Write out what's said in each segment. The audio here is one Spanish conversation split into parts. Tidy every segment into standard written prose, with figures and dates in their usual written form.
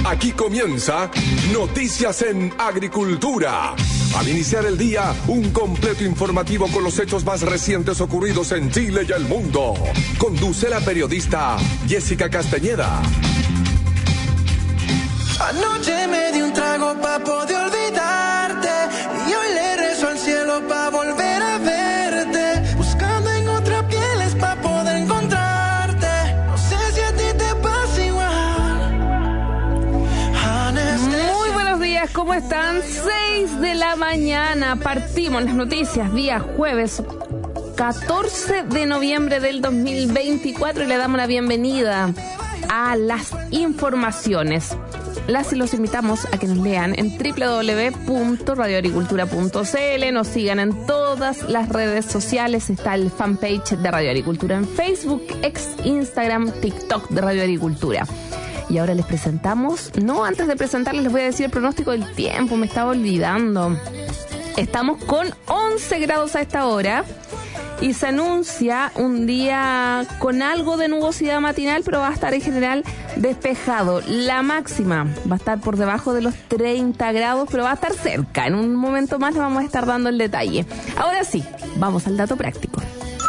Aquí comienza Noticias en Agricultura. Al iniciar el día, un completo informativo con los hechos más recientes ocurridos en Chile y el mundo. Conduce la periodista Jessica Castañeda. Anoche me di un trago pa' poder olvidarte y hoy le rezo al cielo pa' volver a verte, buscando en otras pieles pa' poder encontrarte. No sé si a ti te pasa igual. Muy buenos días, ¿cómo están? 6 de la mañana, partimos las noticias, día jueves 14 de noviembre del 2024 y le damos la bienvenida a las informaciones. Las y los invitamos a que nos lean en www.radioagricultura.cl, nos sigan en todas las redes sociales, está el fanpage de Radio Agricultura en Facebook, ex Instagram, TikTok de Radio Agricultura. Y ahora les presentamos, antes de presentarles les voy a decir el pronóstico del tiempo, me estaba olvidando. Estamos con 11 grados a esta hora. Y se anuncia un día con algo de nubosidad matinal, pero va a estar en general despejado. La máxima va a estar por debajo de los 30 grados, pero va a estar cerca. En un momento más le vamos a estar dando el detalle. Ahora sí, vamos al dato práctico.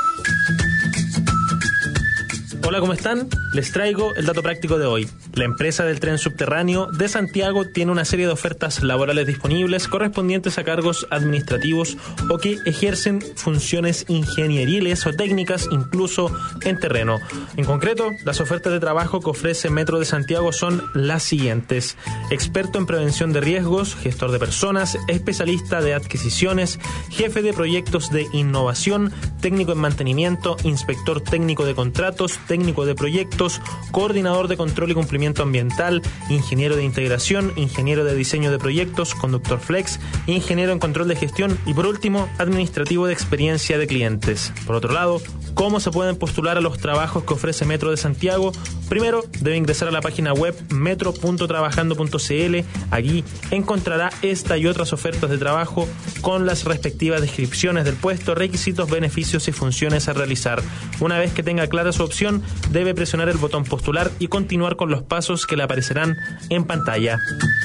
Hola, ¿cómo están? Les traigo el dato práctico de hoy. La empresa del tren subterráneo de Santiago tiene una serie de ofertas laborales disponibles correspondientes a cargos administrativos o que ejercen funciones ingenieriles o técnicas, incluso en terreno. En concreto, las ofertas de trabajo que ofrece Metro de Santiago son las siguientes: experto en prevención de riesgos, gestor de personas, especialista de adquisiciones, jefe de proyectos de innovación, técnico en mantenimiento, inspector técnico de contratos, técnico de proyectos, coordinador de control y cumplimiento ambiental, ingeniero de integración, ingeniero de diseño de proyectos, conductor flex, ingeniero en control de gestión y por último, administrativo de experiencia de clientes. Por otro lado, ¿cómo se pueden postular a los trabajos que ofrece Metro de Santiago? Primero, debe ingresar a la página web metro.trabajando.cl. Allí encontrará esta y otras ofertas de trabajo con las respectivas descripciones del puesto, requisitos, beneficios y funciones a realizar. Una vez que tenga clara su opción, debe presionar el botón postular y continuar con los pasos que le aparecerán en pantalla.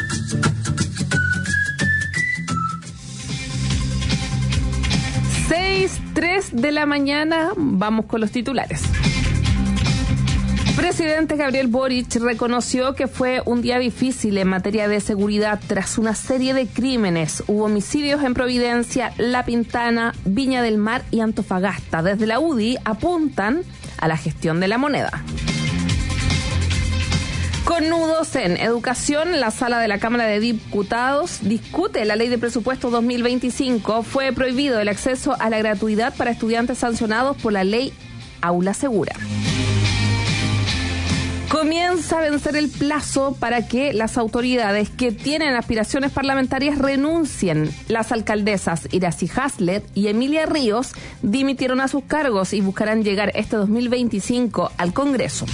Tres de la mañana, vamos con los titulares. Presidente Gabriel Boric reconoció que fue un día difícil en materia de seguridad tras una serie de crímenes. Hubo homicidios en Providencia, La Pintana, Viña del Mar y Antofagasta. Desde la UDI apuntan a la gestión de la moneda. Con nudos en educación, la sala de la Cámara de Diputados discute la ley de presupuesto 2025. Fue prohibido el acceso a la gratuidad para estudiantes sancionados por la ley Aula Segura. Comienza a vencer el plazo para que las autoridades que tienen aspiraciones parlamentarias renuncien. Las alcaldesas Iracy Haslet y Emilia Ríos dimitieron a sus cargos y buscarán llegar este 2025 al Congreso.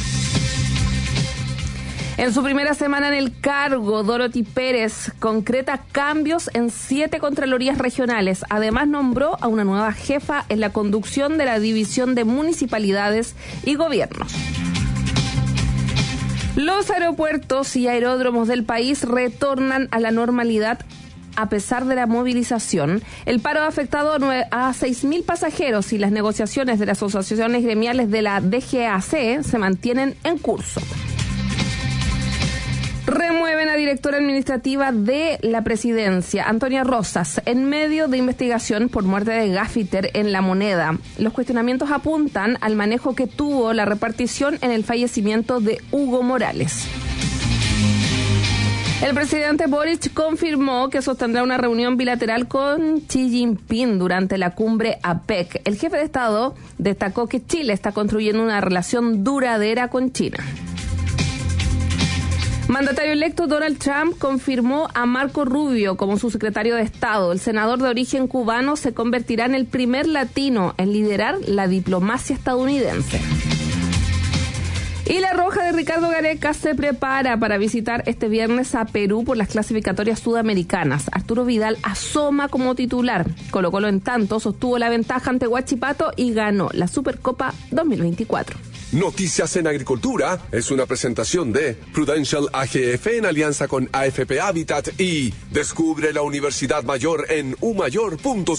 En su primera semana en el cargo, Dorothy Pérez concreta cambios en 7 contralorías regionales. Además, nombró a una nueva jefa en la conducción de la División de Municipalidades y Gobiernos. Los aeropuertos y aeródromos del país retornan a la normalidad a pesar de la movilización. El paro ha afectado a 6.000 pasajeros y las negociaciones de las asociaciones gremiales de la DGAC se mantienen en curso. Remueven a directora administrativa de la presidencia, Antonia Rosas, en medio de investigación por muerte de Gaffiter en La Moneda. Los cuestionamientos apuntan al manejo que tuvo la repartición en el fallecimiento de Hugo Morales. El presidente Boric confirmó que sostendrá una reunión bilateral con Xi Jinping durante la cumbre APEC. El jefe de Estado destacó que Chile está construyendo una relación duradera con China. Mandatario electo Donald Trump confirmó a Marco Rubio como su secretario de Estado. El senador de origen cubano se convertirá en el primer latino en liderar la diplomacia estadounidense. Y la Roja de Ricardo Gareca se prepara para visitar este viernes a Perú por las clasificatorias sudamericanas. Arturo Vidal asoma como titular. Colo-Colo, en tanto, sostuvo la ventaja ante Huachipato y ganó la Supercopa 2024. Noticias en Agricultura es una presentación de Prudential AGF en alianza con AFP Habitat y descubre la Universidad Mayor en umayor.cl.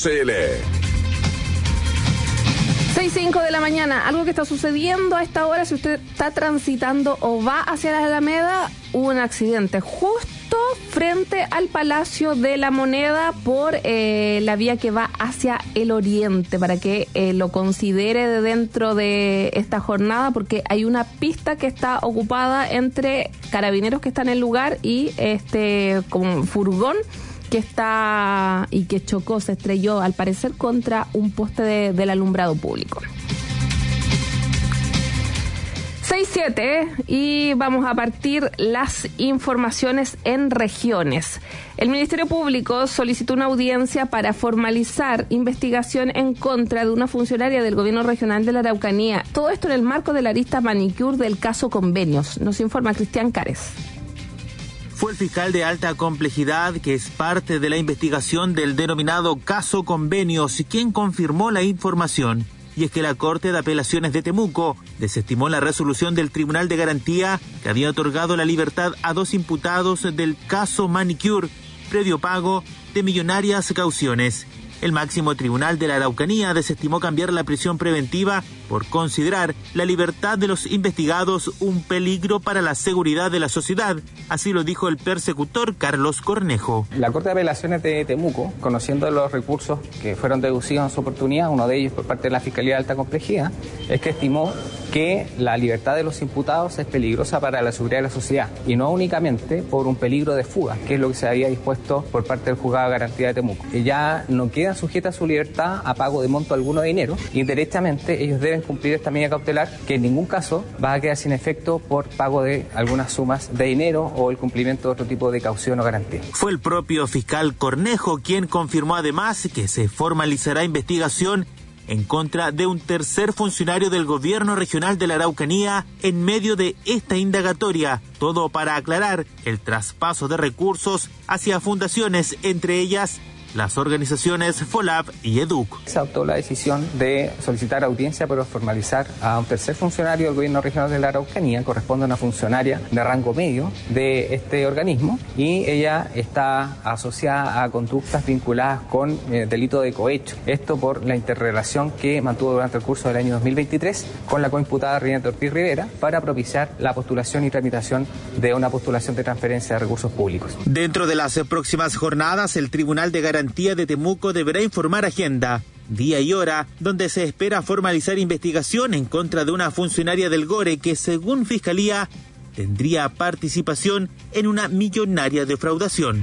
6:05 de la mañana, algo que está sucediendo a esta hora, si usted está transitando o va hacia la Alameda, hubo un accidente justo frente al Palacio de la Moneda por la vía que va hacia el oriente, para que lo considere de dentro de esta jornada, porque hay una pista que está ocupada entre carabineros que están en el lugar y como furgón que está y que chocó, se estrelló al parecer contra un poste del alumbrado público. 6:07 y vamos a partir las informaciones en regiones. El Ministerio Público solicitó una audiencia para formalizar investigación en contra de una funcionaria del Gobierno Regional de la Araucanía. Todo esto en el marco de la arista manicure del caso Convenios. Nos informa Cristian Cares. Fue el fiscal de alta complejidad, que es parte de la investigación del denominado caso Convenios, quien confirmó la información. Y es que la Corte de Apelaciones de Temuco desestimó la resolución del Tribunal de Garantía que había otorgado la libertad a 2 imputados del caso Manicure, previo pago de millonarias cauciones. El máximo tribunal de la Araucanía desestimó cambiar la prisión preventiva por considerar la libertad de los investigados un peligro para la seguridad de la sociedad. Así lo dijo el persecutor Carlos Cornejo. La Corte de Apelaciones de Temuco, conociendo los recursos que fueron deducidos en su oportunidad, uno de ellos por parte de la Fiscalía de Alta Complejidad, es que estimó que la libertad de los imputados es peligrosa para la seguridad de la sociedad y no únicamente por un peligro de fuga, que es lo que se había dispuesto por parte del Juzgado de Garantía de Temuco. Ya no quedan sujetas a su libertad a pago de monto alguno de dinero y derechamente ellos deben cumplir esta medida cautelar, que en ningún caso va a quedar sin efecto por pago de algunas sumas de dinero o el cumplimiento de otro tipo de caución o garantía. Fue el propio fiscal Cornejo quien confirmó además que se formalizará investigación en contra de un tercer funcionario del Gobierno Regional de la Araucanía en medio de esta indagatoria, todo para aclarar el traspaso de recursos hacia fundaciones, entre ellas las organizaciones FOLAP y EDUC. Se adoptó la decisión de solicitar audiencia para formalizar a un tercer funcionario del Gobierno Regional de la Araucanía. Corresponde a una funcionaria de rango medio de este organismo y ella está asociada a conductas vinculadas con delito de cohecho. Esto por la interrelación que mantuvo durante el curso del año 2023 con la coimputada Rinette Ortiz Rivera para propiciar la postulación y tramitación de una postulación de transferencia de recursos públicos. Dentro de las próximas jornadas, el Tribunal de Garantía de Temuco deberá informar agenda, día y hora, donde se espera formalizar investigación en contra de una funcionaria del GORE que, según Fiscalía, tendría participación en una millonaria defraudación.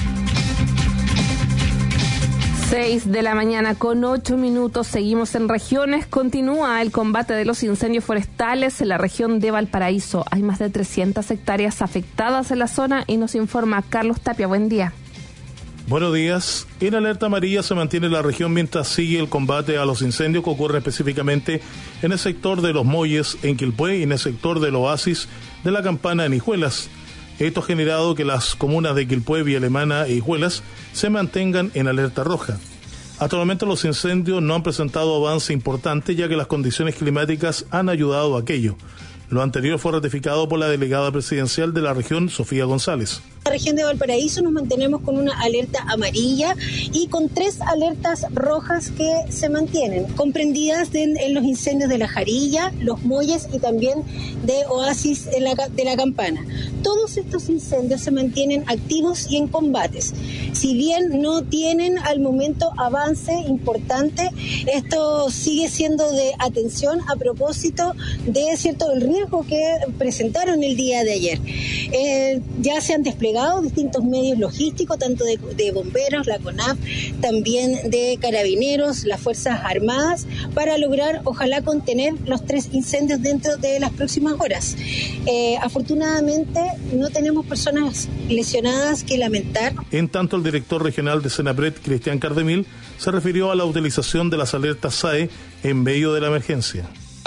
6 de la mañana con 8 minutos, seguimos en regiones. Continúa el combate de los incendios forestales en la región de Valparaíso. Hay más de 300 hectáreas afectadas en la zona y nos informa Carlos Tapia. Buen día. Buenos días. En alerta amarilla se mantiene la región mientras sigue el combate a los incendios que ocurre específicamente en el sector de Los Molles, en Quilpué, y en el sector del Oasis de la Campana, en Hijuelas. Esto ha generado que las comunas de Quilpué, Villa Alemana e Hijuelas se mantengan en alerta roja. Actualmente los incendios no han presentado avance importante, ya que las condiciones climáticas han ayudado a aquello. Lo anterior fue ratificado por la delegada presidencial de la región, Sofía González. En la región de Valparaíso nos mantenemos con una alerta amarilla y con 3 alertas rojas que se mantienen, comprendidas en los incendios de La Jarilla, Los Molles y también de Oasis de la Campana. Todos estos incendios se mantienen activos y en combates. Si bien no tienen al momento avance importante, esto sigue siendo de atención a propósito de el riesgo que presentaron el día de ayer. Ya se han desplegado distintos medios logísticos, tanto de bomberos, la CONAF, también de carabineros, las Fuerzas Armadas, para lograr, ojalá, contener los 3 incendios dentro de las próximas horas. Afortunadamente, no tenemos personas lesionadas que lamentar. En tanto, el director regional de Senapred, Cristian Cardemil, se refirió a la utilización de las alertas SAE en medio de la emergencia.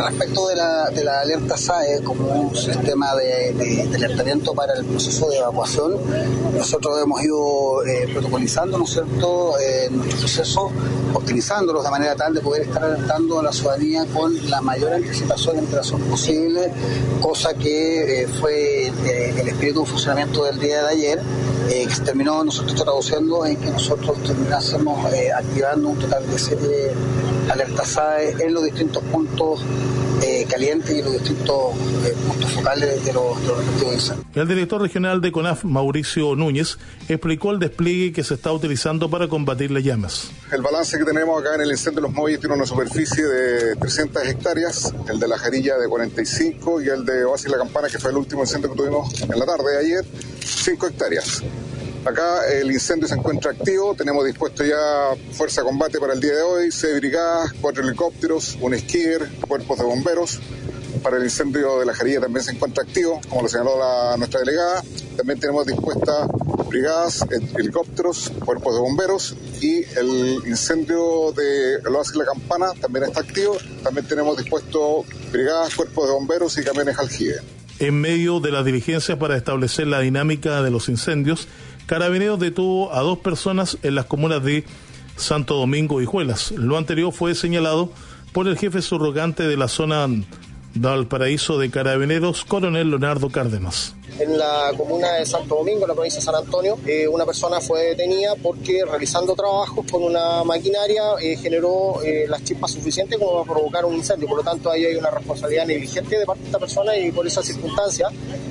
Respecto de la alerta SAE como un sistema de alertamiento para el proceso de evacuación, nosotros hemos ido protocolizando, ¿no es cierto?, nuestro proceso, optimizándolos de manera tal de poder estar alertando a la ciudadanía con la mayor anticipación y antelación posible, cosa que fue el espíritu de funcionamiento del día de ayer, que se terminó nosotros traduciendo en que nosotros terminásemos activando un total de 7 alertas SAE en los distintos puntos calientes y los distintos puntos focales de los respectivos incendios. El director regional de CONAF, Mauricio Núñez, explicó el despliegue que se está utilizando para combatir las llamas. El balance que tenemos acá en el incendio de Los Muelles tiene una superficie de 300 hectáreas, el de La Jarilla de 45 y el de Oasis La Campana, que fue el último incendio que tuvimos en la tarde de ayer, 5 hectáreas. Acá el incendio se encuentra activo, tenemos dispuesto ya fuerza de combate para el día de hoy, 6 brigadas, 4 helicópteros, un esquíer, cuerpos de bomberos. Para el incendio de La Jarilla también se encuentra activo, como lo señaló nuestra delegada. También tenemos dispuestas brigadas, helicópteros, cuerpos de bomberos, y el incendio de Oasis La Campana también está activo. También tenemos dispuesto brigadas, cuerpos de bomberos y camiones aljibe. En medio de las diligencias para establecer la dinámica de los incendios, Carabineros detuvo a 2 personas en las comunas de Santo Domingo y Huelas. Lo anterior fue señalado por el jefe subrogante de la zona de Valparaíso de Carabineros, coronel Leonardo Cárdenas. En la comuna de Santo Domingo, en la provincia de San Antonio, una persona fue detenida porque realizando trabajos con una maquinaria generó las chispas suficientes como para provocar un incendio. Por lo tanto, ahí hay una responsabilidad negligente de parte de esta persona y por esa circunstancia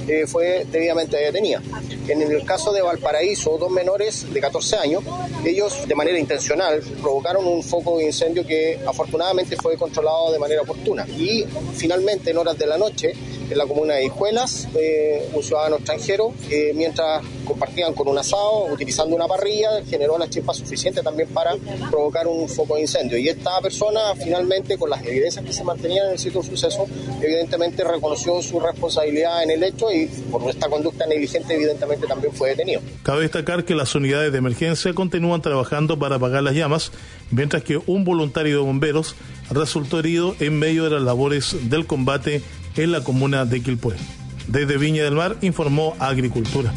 fue debidamente detenida. En el caso de Valparaíso, 2 menores de 14 años, ellos de manera intencional provocaron un foco de incendio que afortunadamente fue controlado de manera oportuna. Y finalmente, en horas de la noche, en la comuna de Hijuelas, un ciudadano extranjero, mientras compartían con un asado, utilizando una parrilla, generó las chispas suficientes también para provocar un foco de incendio. Y esta persona, finalmente, con las evidencias que se mantenían en el sitio del suceso, evidentemente reconoció su responsabilidad en el hecho y por esta conducta negligente, evidentemente, también fue detenido. Cabe destacar que las unidades de emergencia continúan trabajando para apagar las llamas, mientras que un voluntario de bomberos resultó herido en medio de las labores del combate en la comuna de Quilpué. Desde Viña del Mar informó Agricultura.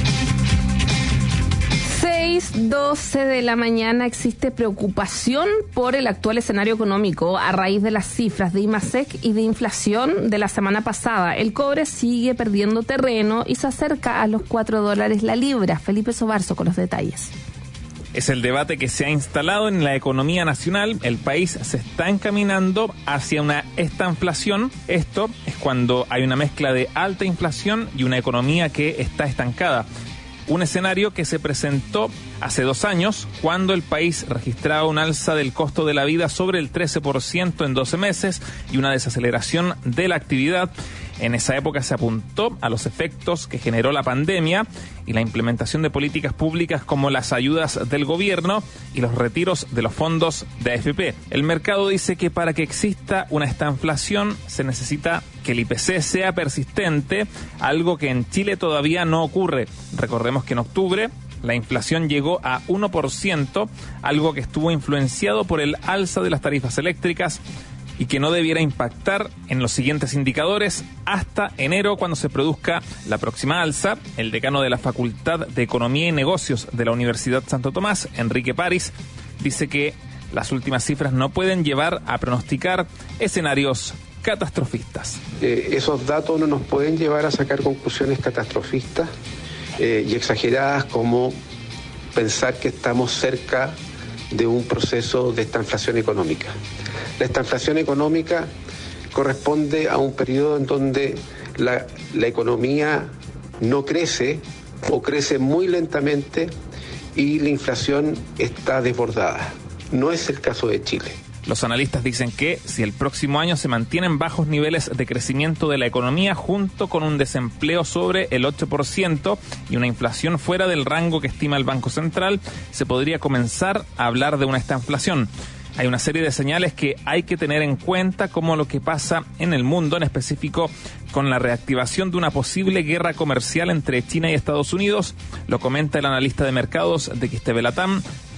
6:12 de la mañana. Existe preocupación por el actual escenario económico a raíz de las cifras de IMASEC y de inflación de la semana pasada. El cobre sigue perdiendo terreno y se acerca a los $4 la libra. Felipe Sobarzo con los detalles. Es el debate que se ha instalado en la economía nacional. El país se está encaminando hacia una estanflación. Esto es cuando hay una mezcla de alta inflación y una economía que está estancada. Un escenario que se presentó hace 2 años, cuando el país registraba un alza del costo de la vida sobre el 13% en 12 meses y una desaceleración de la actividad. En esa época se apuntó a los efectos que generó la pandemia y la implementación de políticas públicas como las ayudas del gobierno y los retiros de los fondos de AFP. El mercado dice que para que exista una estanflación se necesita que el IPC sea persistente, algo que en Chile todavía no ocurre. Recordemos que en octubre la inflación llegó a 1%, algo que estuvo influenciado por el alza de las tarifas eléctricas y que no debiera impactar en los siguientes indicadores hasta enero, cuando se produzca la próxima alza. El decano de la Facultad de Economía y Negocios de la Universidad Santo Tomás, Enrique París, dice que las últimas cifras no pueden llevar a pronosticar escenarios catastrofistas. Esos datos no nos pueden llevar a sacar conclusiones catastrofistas y exageradas, como pensar que estamos cerca de un proceso de estanflación económica. La estanflación económica corresponde a un periodo en donde la economía no crece o crece muy lentamente y la inflación está desbordada. No es el caso de Chile. Los analistas dicen que si el próximo año se mantienen bajos niveles de crecimiento de la economía junto con un desempleo sobre el 8% y una inflación fuera del rango que estima el Banco Central, se podría comenzar a hablar de una estanflación. Hay una serie de señales que hay que tener en cuenta, como lo que pasa en el mundo, en específico con la reactivación de una posible guerra comercial entre China y Estados Unidos. Lo comenta el analista de mercados de Quisqueya Latam,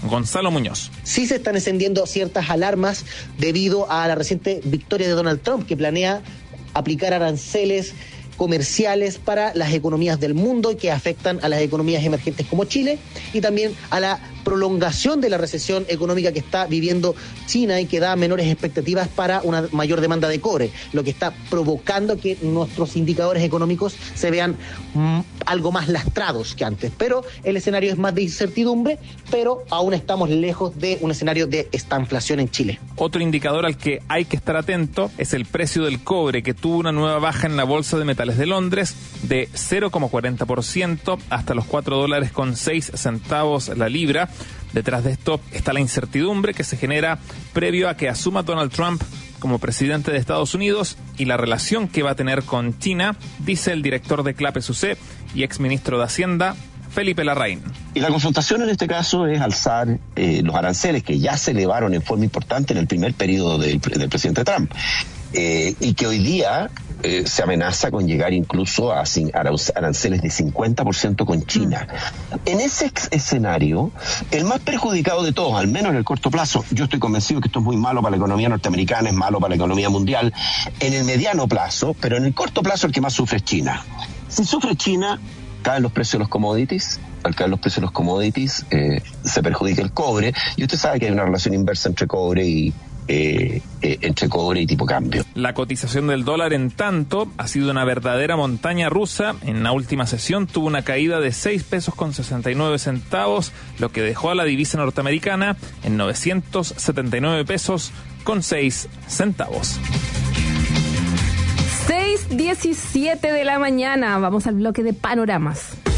Gonzalo Muñoz. Sí se están encendiendo ciertas alarmas debido a la reciente victoria de Donald Trump, que planea aplicar aranceles comerciales para las economías del mundo que afectan a las economías emergentes como Chile, y también a la prolongación de la recesión económica que está viviendo China y que da menores expectativas para una mayor demanda de cobre, lo que está provocando que nuestros indicadores económicos se vean algo más lastrados que antes. Pero el escenario es más de incertidumbre, pero aún estamos lejos de un escenario de estanflación en Chile. Otro indicador al que hay que estar atento es el precio del cobre, que tuvo una nueva baja en la Bolsa de Metales de Londres de 0,40% hasta los $4.06 la libra. Detrás de esto está la incertidumbre que se genera previo a que asuma Donald Trump como presidente de Estados Unidos y la relación que va a tener con China, dice el director de CLAP SUC y exministro de Hacienda, Felipe Larraín. Y la confrontación en este caso es alzar los aranceles que ya se elevaron en forma importante en el primer periodo del presidente Trump. Y que hoy día se amenaza con llegar incluso a aranceles de 50% con China. En ese escenario, el más perjudicado de todos, al menos en el corto plazo, yo estoy convencido que esto es muy malo para la economía norteamericana, es malo para la economía mundial, en el mediano plazo, pero en el corto plazo el que más sufre es China. Si sufre China, caen los precios de los commodities. Al caer los precios de los commodities, se perjudica el cobre, y usted sabe que hay una relación inversa entre cobre y tipo cambio. La cotización del dólar, en tanto, ha sido una verdadera montaña rusa. En la última sesión tuvo una caída de 6 pesos con 69 centavos, lo que dejó a la divisa norteamericana en 979 pesos con 6 centavos. 6:17 de la mañana. Vamos al bloque de panoramas.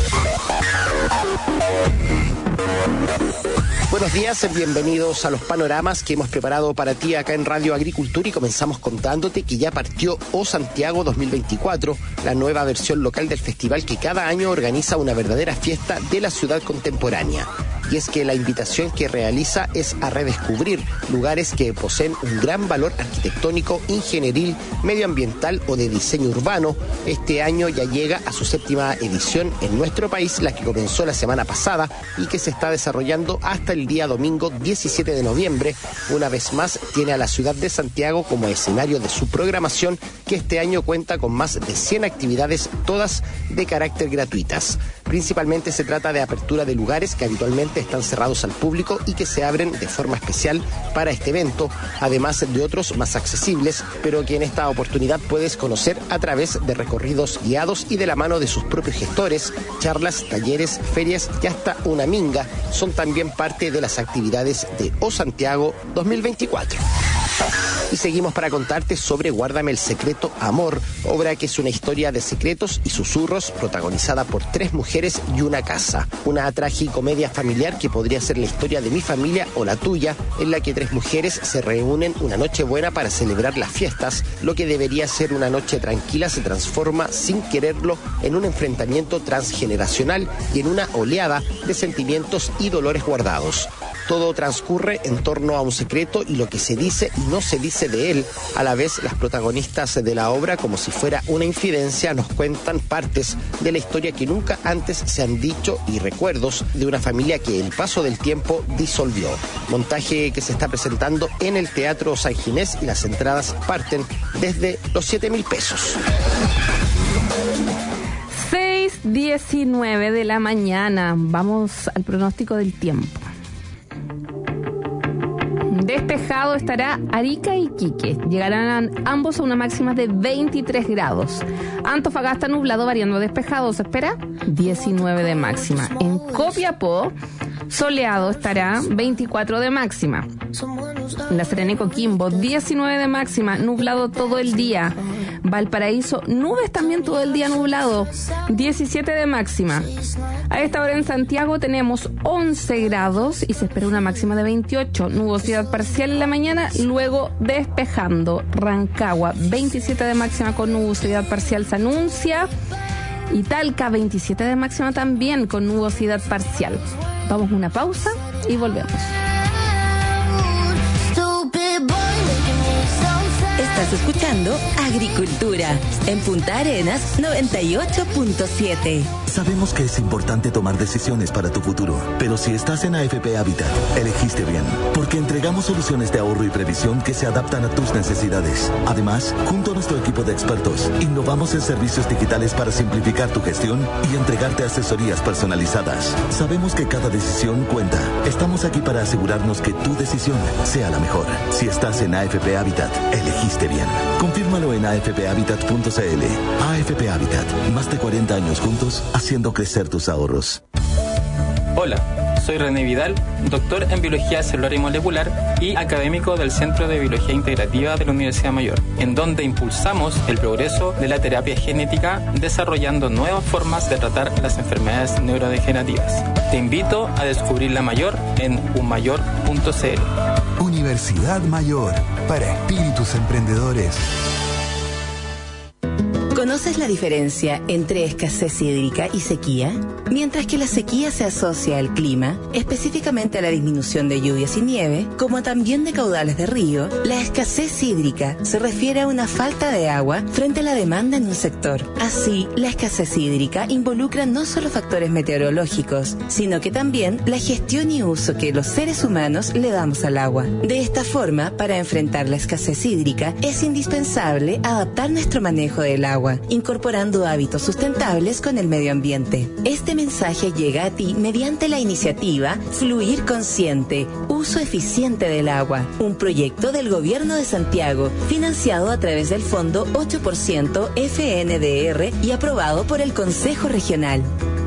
Buenos días, bienvenidos a los panoramas que hemos preparado para ti acá en Radio Agricultura, y comenzamos contándote que ya partió O Santiago 2024, la nueva versión local del festival que cada año organiza una verdadera fiesta de la ciudad contemporánea. Y es que la invitación que realiza es a redescubrir lugares que poseen un gran valor arquitectónico, ingenieril, medioambiental o de diseño urbano. Este año ya llega a su 7ª edición en nuestro país, la que comenzó la semana pasada y que se está desarrollando hasta el día domingo 17 de noviembre. Una vez más tiene a la ciudad de Santiago como escenario de su programación, que este año cuenta con más de 100 actividades, todas de carácter gratuitas. Principalmente se trata de apertura de lugares que habitualmente están cerrados al público y que se abren de forma especial para este evento, además de otros más accesibles, pero que en esta oportunidad puedes conocer a través de recorridos guiados y de la mano de sus propios gestores. Charlas, talleres, ferias y hasta una minga son también parte de las actividades de O Santiago 2024. Y seguimos para contarte sobre Guárdame el secreto, amor, obra que es una historia de secretos y susurros protagonizada por 3 mujeres y una casa. Una tragicomedia familiar que podría ser la historia de mi familia o la tuya, en la que 3 mujeres se reúnen una noche buena para celebrar las fiestas. Lo que debería ser una noche tranquila se transforma sin quererlo en un enfrentamiento transgeneracional y en una oleada de sentimientos y dolores guardados. Todo transcurre en torno a un secreto y lo que se dice y no se dice de él. A la vez, las protagonistas de la obra, como si fuera una infidencia, nos cuentan partes de la historia que nunca antes se han dicho y recuerdos de una familia que el paso del tiempo disolvió. Montaje que se está presentando en el Teatro San Ginés y las entradas parten desde los 7.000 pesos. 6:19 de la mañana. Vamos al pronóstico del tiempo. Despejado estará Arica y Iquique. Llegarán ambos a una máxima de 23 grados. Antofagasta nublado variando despejado. Se espera 19 de máxima. En Copiapó soleado estará 24 de máxima. En La Serena y Coquimbo 19 de máxima. Nublado todo el día. Valparaíso, nubes también todo el día nublado, 17 de máxima. A esta hora en Santiago tenemos 11 grados y se espera una máxima de 28. Nubosidad parcial en la mañana, luego despejando. Rancagua, 27 de máxima con nubosidad parcial se anuncia. Y Talca, 27 de máxima también con nubosidad parcial. Vamos a una pausa y volvemos. Estás escuchando Agricultura en Punta Arenas 98.7. Sabemos que es importante tomar decisiones para tu futuro, pero si estás en AFP Habitat, elegiste bien, porque entregamos soluciones de ahorro y previsión que se adaptan a tus necesidades. Además, junto a nuestro equipo de expertos, innovamos en servicios digitales para simplificar tu gestión y entregarte asesorías personalizadas. Sabemos que cada decisión cuenta. Estamos aquí para asegurarnos que tu decisión sea la mejor. Si estás en AFP Habitat, elegiste bien. Confírmalo en afphabitat.cl. AFP Habitat, más de 40 años juntos, haciendo crecer tus ahorros. Hola, soy René Vidal, doctor en Biología Celular y Molecular y académico del Centro de Biología Integrativa de la Universidad Mayor, en donde impulsamos el progreso de la terapia genética desarrollando nuevas formas de tratar las enfermedades neurodegenerativas. Te invito a descubrir la Mayor en unmayor.cl. Universidad Mayor, para espíritus emprendedores. ¿Conoces la diferencia entre escasez hídrica y sequía? Mientras que la sequía se asocia al clima, específicamente a la disminución de lluvias y nieve, como también de caudales de río, la escasez hídrica se refiere a una falta de agua frente a la demanda en un sector. Así, la escasez hídrica involucra no solo factores meteorológicos, sino que también la gestión y uso que los seres humanos le damos al agua. De esta forma, para enfrentar la escasez hídrica, es indispensable adaptar nuestro manejo del agua, incorporando hábitos sustentables con el medio ambiente. Este mensaje llega a ti mediante la iniciativa Fluir Consciente, Uso Eficiente del Agua, un proyecto del Gobierno de Santiago, financiado a través del Fondo 8% FNDR y aprobado por el Consejo Regional.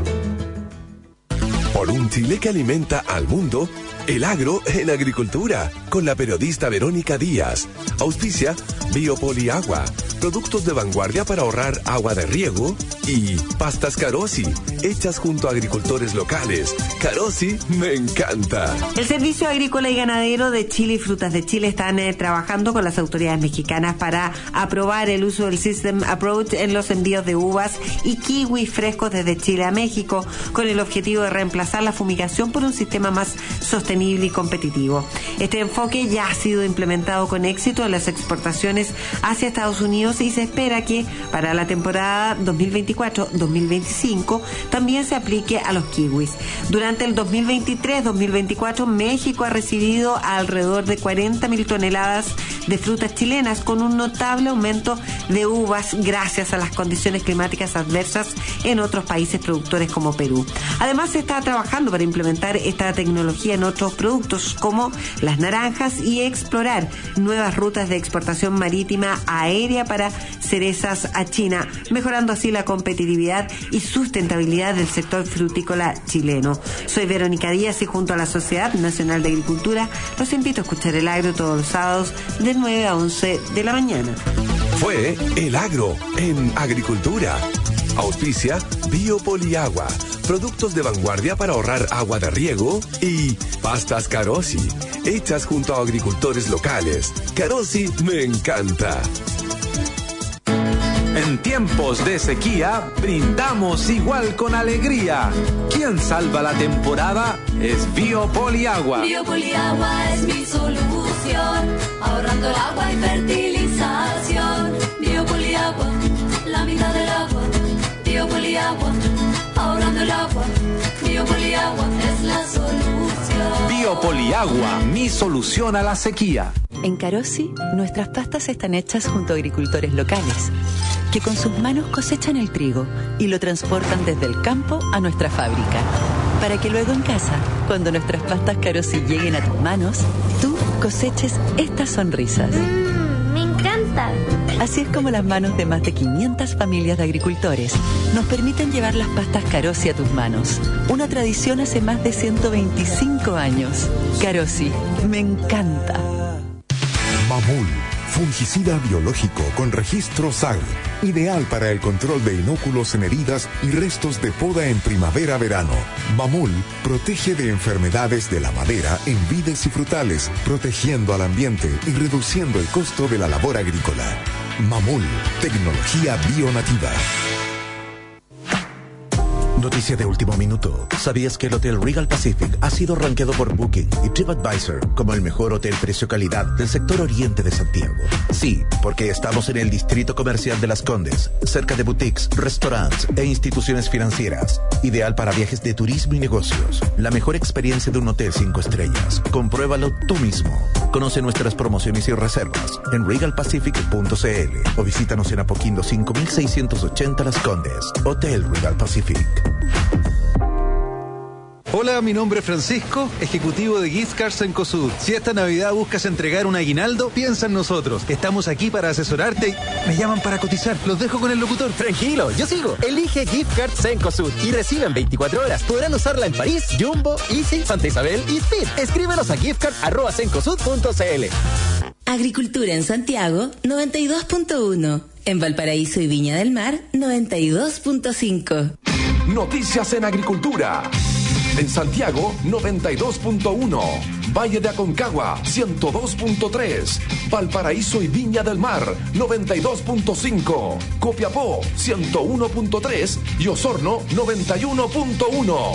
Por un Chile que alimenta al mundo, el agro en agricultura, con la periodista Verónica Díaz. Auspicia Biopoliagua, productos de vanguardia para ahorrar agua de riego, y pastas Carosi, hechas junto a agricultores locales. Carosi me encanta. El Servicio Agrícola y Ganadero de Chile y Frutas de Chile están trabajando con las autoridades mexicanas para aprobar el uso del System Approach en los envíos de uvas y kiwis frescos desde Chile a México, con el objetivo de reemplazar la fumigación por un sistema más sostenible y competitivo. Este enfoque ya ha sido implementado con éxito en las exportaciones hacia Estados Unidos y se espera que para la temporada 2024-2025 también se aplique a los kiwis. Durante el 2023-2024, México ha recibido alrededor de 40.000 toneladas de frutas chilenas, con un notable aumento de uvas gracias a las condiciones climáticas adversas en otros países productores como Perú. Además, se está trabajando para implementar esta tecnología en otros productos como las naranjas y explorar nuevas rutas de exportación marítima aérea para cerezas a China, mejorando así la competitividad y sustentabilidad del sector frutícola chileno. Soy Verónica Díaz y junto a la Sociedad Nacional de Agricultura los invito a escuchar El Agro todos los sábados de 9 a 11 de la mañana. Fue El Agro en agricultura. Auspicia Biopoliagua, productos de vanguardia para ahorrar agua de riego, y pastas Carosi, hechas junto a agricultores locales. Carosi me encanta. En tiempos de sequía, brindamos igual con alegría. Quien salva la temporada es Biopoliagua. Biopoliagua es mi solución, ahorrando el agua y fertilización. Biopoliagua, la mitad del agua. Biopoliagua, ahorrando el agua. Biopoliagua es la solución. Biopoliagua, mi solución a la sequía. En Carosi, nuestras pastas están hechas junto a agricultores locales, que con sus manos cosechan el trigo y lo transportan desde el campo a nuestra fábrica, para que luego en casa, cuando nuestras pastas Carosi lleguen a tus manos, tú coseches estas sonrisas. ¡Me encanta! Así es como las manos de más de 500 familias de agricultores nos permiten llevar las pastas Carosi a tus manos. Una tradición hace más de 125 años. Carosi, me encanta. Mamul, fungicida biológico con registro SAG, ideal para el control de inóculos en heridas y restos de poda en primavera-verano. Mamul protege de enfermedades de la madera en vides y frutales, protegiendo al ambiente y reduciendo el costo de la labor agrícola. Mamul, tecnología bionativa. Noticia de último minuto. ¿Sabías que el Hotel Regal Pacific ha sido rankeado por Booking y TripAdvisor como el mejor hotel precio-calidad del sector oriente de Santiago? Sí, porque estamos en el distrito comercial de Las Condes, cerca de boutiques, restaurantes e instituciones financieras. Ideal para viajes de turismo y negocios. La mejor experiencia de un hotel 5 estrellas. Compruébalo tú mismo. Conoce nuestras promociones y reservas en regalpacific.cl o visítanos en Apoquindo 5680 Las Condes. Hotel Regal Pacific. Hola, mi nombre es Francisco, ejecutivo de Gift Cards Cencosud. Si esta Navidad buscas entregar un aguinaldo, piensa en nosotros. Estamos aquí para asesorarte y me llaman para cotizar. Los dejo con el locutor. Tranquilo, yo sigo. Elige Gift Cards Cencosud y recibe en 24 horas. Podrán usarla en París, Jumbo, Easy, Santa Isabel y Speed. Escríbenos a giftcards@cencosud.cl. Agricultura en Santiago, 92.1. En Valparaíso y Viña del Mar, 92.5. Noticias en agricultura. En Santiago, 92.1. Valle de Aconcagua, 102.3. Valparaíso y Viña del Mar, 92.5. Copiapó, 101.3. Y Osorno, 91.1.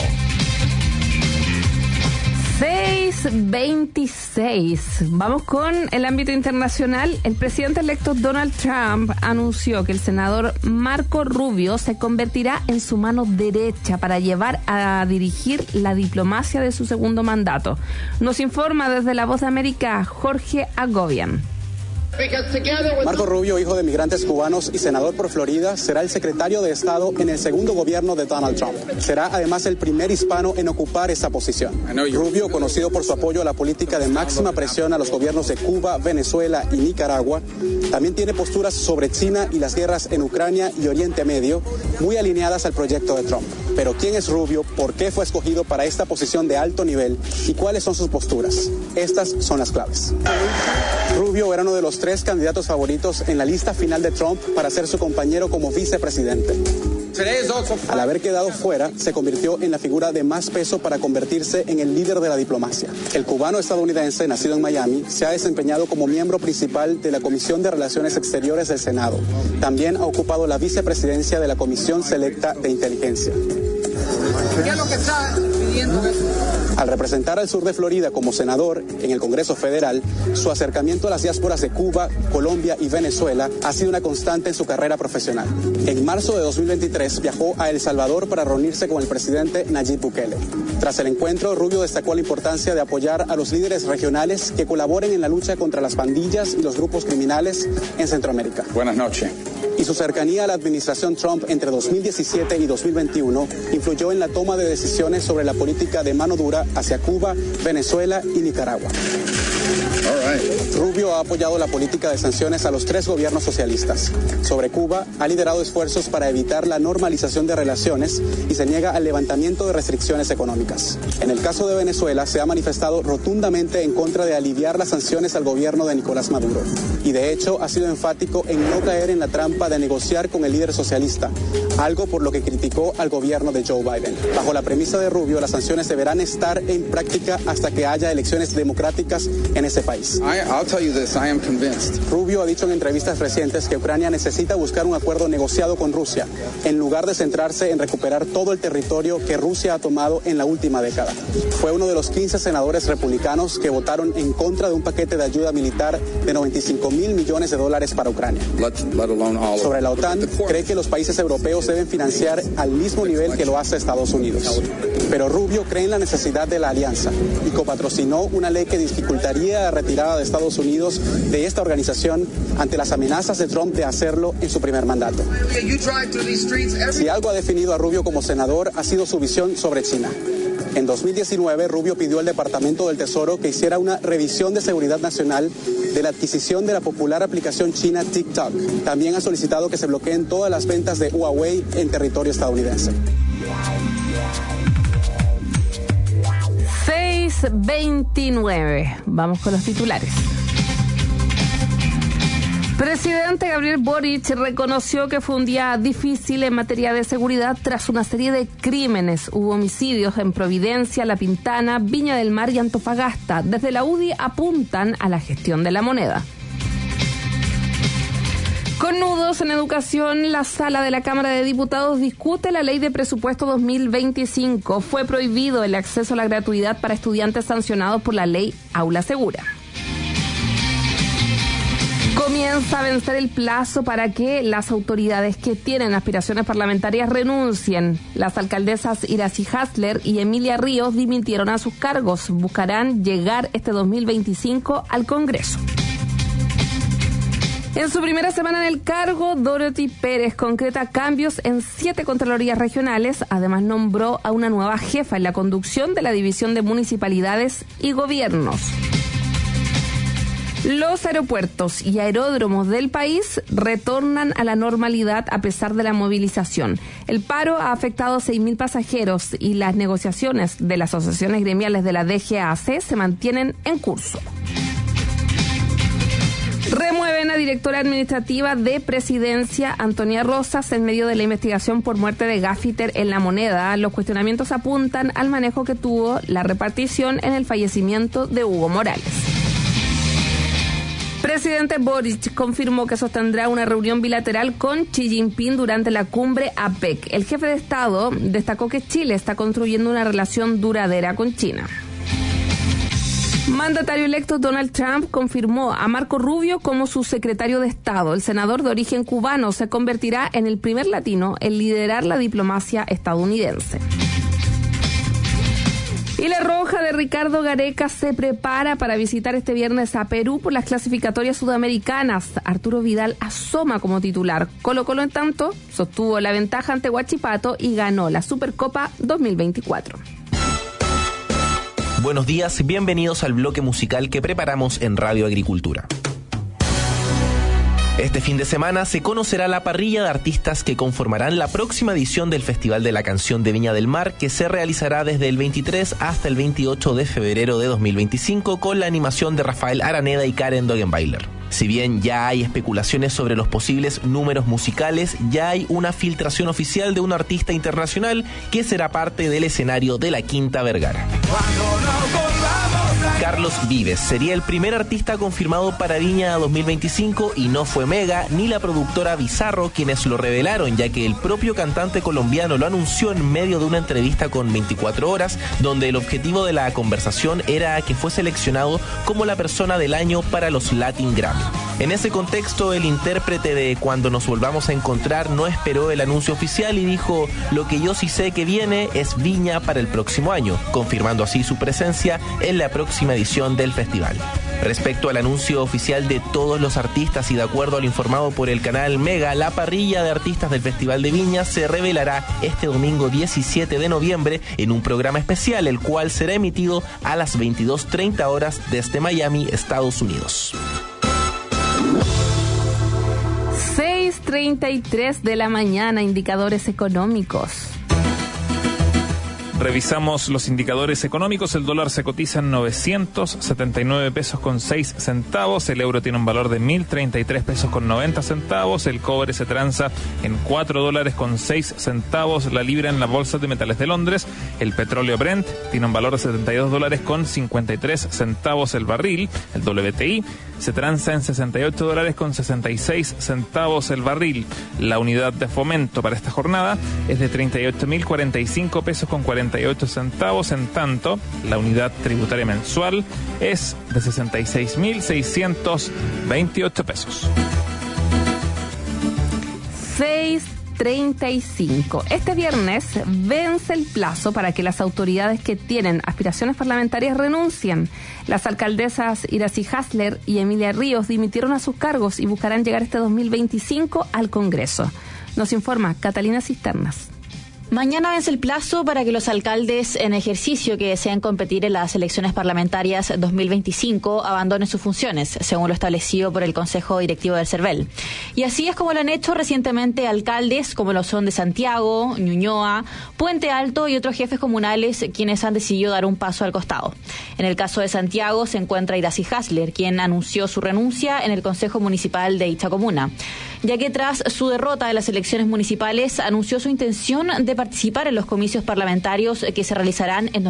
6:26. Vamos con el ámbito internacional. El presidente electo Donald Trump anunció que el senador Marco Rubio se convertirá en su mano derecha para llevar a dirigir la diplomacia de su segundo mandato. Nos informa desde La Voz de América Jorge Agobian. Marco Rubio, hijo de migrantes cubanos y senador por Florida, será el secretario de Estado en el segundo gobierno de Donald Trump. Será además el primer hispano en ocupar esa posición. Rubio, conocido por su apoyo a la política de máxima presión a los gobiernos de Cuba, Venezuela y Nicaragua, también tiene posturas sobre China y las guerras en Ucrania y Oriente Medio, muy alineadas al proyecto de Trump. Pero ¿quién es Rubio? ¿Por qué fue escogido para esta posición de alto nivel? ¿Y cuáles son sus posturas? Estas son las claves. Rubio era uno de los 3 candidatos favoritos en la lista final de Trump para ser su compañero como vicepresidente. Al haber quedado fuera, se convirtió en la figura de más peso para convertirse en el líder de la diplomacia. El cubano estadounidense, nacido en Miami, se ha desempeñado como miembro principal de la Comisión de Relaciones Exteriores del Senado. También ha ocupado la vicepresidencia de la Comisión Selecta de Inteligencia. ¿Qué es lo que está pidiendo? Al representar al sur de Florida como senador en el Congreso Federal, su acercamiento a las diásporas de Cuba, Colombia y Venezuela ha sido una constante en su carrera profesional. En marzo de 2023 viajó a El Salvador para reunirse con el presidente Nayib Bukele. Tras el encuentro, Rubio destacó la importancia de apoyar a los líderes regionales que colaboren en la lucha contra las pandillas y los grupos criminales en Centroamérica. Buenas noches. Y su cercanía a la administración Trump entre 2017 y 2021 influyó en la toma de decisiones sobre la política de mano dura hacia Cuba, Venezuela y Nicaragua. Rubio ha apoyado la política de sanciones a los 3 gobiernos socialistas. Sobre Cuba, ha liderado esfuerzos para evitar la normalización de relaciones y se niega al levantamiento de restricciones económicas. En el caso de Venezuela, se ha manifestado rotundamente en contra de aliviar las sanciones al gobierno de Nicolás Maduro. Y de hecho, ha sido enfático en no caer en la trampa de negociar con el líder socialista, algo por lo que criticó al gobierno de Joe Biden. Bajo la premisa de Rubio, las sanciones deberán estar en práctica hasta que haya elecciones democráticas en ese país. Rubio ha dicho en entrevistas recientes que Ucrania necesita buscar un acuerdo negociado con Rusia, en lugar de centrarse en recuperar todo el territorio que Rusia ha tomado en la última década. Fue uno de los 15 senadores republicanos que votaron en contra de un paquete de ayuda militar de $95,000 millones para Ucrania. Sobre la OTAN, cree que los países europeos deben financiar al mismo nivel que lo hace Estados Unidos. Pero Rubio cree en la necesidad de la alianza y copatrocinó una ley que dificultaría la retirada de Estados Unidos de esta organización ante las amenazas de Trump de hacerlo en su primer mandato. Si algo ha definido a Rubio como senador ha sido su visión sobre China. En 2019, Rubio pidió al Departamento del Tesoro que hiciera una revisión de seguridad nacional de la adquisición de la popular aplicación china TikTok. También ha solicitado que se bloqueen todas las ventas de Huawei en territorio estadounidense. 6:29. Vamos con los titulares. Presidente Gabriel Boric reconoció que fue un día difícil en materia de seguridad tras una serie de crímenes. Hubo homicidios en Providencia, La Pintana, Viña del Mar y Antofagasta. Desde la UDI apuntan a la gestión de la moneda. Con nudos en educación, la sala de la Cámara de Diputados discute la ley de presupuesto 2025. Fue prohibido el acceso a la gratuidad para estudiantes sancionados por la ley Aula Segura. Comienza a vencer el plazo para que las autoridades que tienen aspiraciones parlamentarias renuncien. Las alcaldesas Iracy Hasler y Emilia Ríos dimitieron a sus cargos. Buscarán llegar este 2025 al Congreso. En su primera semana en el cargo, Dorothy Pérez concreta cambios en 7 contralorías regionales. Además, nombró a una nueva jefa en la conducción de la División de Municipalidades y Gobiernos. Los aeropuertos y aeródromos del país retornan a la normalidad a pesar de la movilización. El paro ha afectado a 6.000 pasajeros y las negociaciones de las asociaciones gremiales de la DGAC se mantienen en curso. Remueven a directora administrativa de Presidencia, Antonia Rosas, en medio de la investigación por muerte de Gaffiter en La Moneda. Los cuestionamientos apuntan al manejo que tuvo la repartición en el fallecimiento de Hugo Morales. Presidente Boric confirmó que sostendrá una reunión bilateral con Xi Jinping durante la cumbre APEC. El jefe de Estado destacó que Chile está construyendo una relación duradera con China. Mandatario electo Donald Trump confirmó a Marco Rubio como su secretario de Estado. El senador de origen cubano se convertirá en el primer latino en liderar la diplomacia estadounidense. Y la Roja de Ricardo Gareca se prepara para visitar este viernes a Perú por las clasificatorias sudamericanas. Arturo Vidal asoma como titular. Colo-Colo, en tanto, sostuvo la ventaja ante Huachipato y ganó la Supercopa 2024. Buenos días, bienvenidos al bloque musical que preparamos en Radio Agricultura. Este fin de semana se conocerá la parrilla de artistas que conformarán la próxima edición del Festival de la Canción de Viña del Mar, que se realizará desde el 23 hasta el 28 de febrero de 2025 con la animación de Rafael Araneda y Karen Dogenbailer. Si bien ya hay especulaciones sobre los posibles números musicales, ya hay una filtración oficial de un artista internacional que será parte del escenario de la Quinta Vergara. Carlos Vives sería el primer artista confirmado para Viña 2025 y no fue Mega ni la productora Bizarro quienes lo revelaron, ya que el propio cantante colombiano lo anunció en medio de una entrevista con 24 Horas, donde el objetivo de la conversación era que fue seleccionado como la persona del año para los Latin Grammy. En ese contexto, el intérprete de Cuando nos volvamos a encontrar no esperó el anuncio oficial y dijo: lo que yo sí sé que viene es Viña para el próximo año, confirmando así su presencia en la próxima edición del festival. Respecto al anuncio oficial de todos los artistas y de acuerdo a lo informado por el canal Mega, la parrilla de artistas del Festival de Viña se revelará este domingo 17 de noviembre en un programa especial, el cual será emitido a las 22:30 horas desde Miami, Estados Unidos. 6:33 de la mañana, indicadores económicos. Revisamos los indicadores económicos. El dólar se cotiza en 979 pesos con 6 centavos. El euro tiene un valor de 1.033 pesos con 90 centavos. El cobre se transa en 4 dólares con 6 centavos la libra en la bolsa de metales de Londres. El petróleo Brent tiene un valor de 72 dólares con 53 centavos el barril. El WTI se transa en 68 dólares con 66 centavos el barril. La unidad de fomento para esta jornada es de 38.045 pesos con 48 centavos. En tanto, la unidad tributaria mensual es de 66.628 pesos. 6:35. Este viernes vence el plazo para que las autoridades que tienen aspiraciones parlamentarias renuncien. Las alcaldesas Iracy Hasler y Emilia Ríos dimitieron a sus cargos y buscarán llegar este 2025 al Congreso. Nos informa Catalina Cisternas. Mañana vence el plazo para que los alcaldes en ejercicio que desean competir en las elecciones parlamentarias 2025 abandonen sus funciones, según lo establecido por el Consejo Directivo del CERVEL. Y así es como lo han hecho recientemente alcaldes como lo son de Santiago, Ñuñoa, Puente Alto y otros jefes comunales quienes han decidido dar un paso al costado. En el caso de Santiago se encuentra Iracy Hasler, quien anunció su renuncia en el Consejo Municipal de dicha comuna. ya que tras su derrota de las elecciones municipales anunció su intención de participar en los comicios parlamentarios que se realizarán en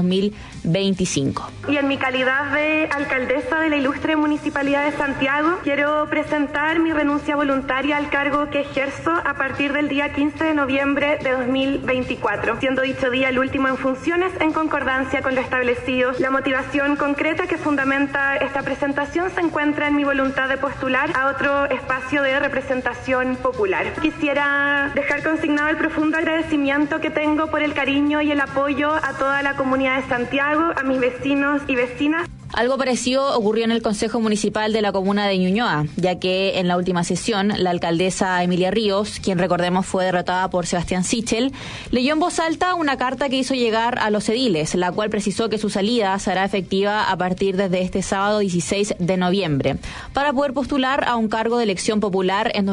2025. Y en mi calidad de alcaldesa de la ilustre Municipalidad de Santiago, quiero presentar mi renuncia voluntaria al cargo que ejerzo a partir del día 15 de noviembre de 2024, siendo dicho día el último en funciones en concordancia con lo establecido. La motivación concreta que fundamenta esta presentación se encuentra en mi voluntad de postular a otro espacio de representación popular. Quisiera dejar consignado el profundo agradecimiento que tengo por el cariño y el apoyo a toda la comunidad de Santiago, a mis vecinos y vecinas. Algo parecido ocurrió en el Consejo Municipal de la comuna de Ñuñoa, ya que en la última sesión la alcaldesa Emilia Ríos, quien recordemos fue derrotada por Sebastián Sichel, leyó en voz alta una carta que hizo llegar a los ediles, la cual precisó que su salida será efectiva a partir desde este sábado 16 de noviembre, para poder postular a un cargo de elección popular en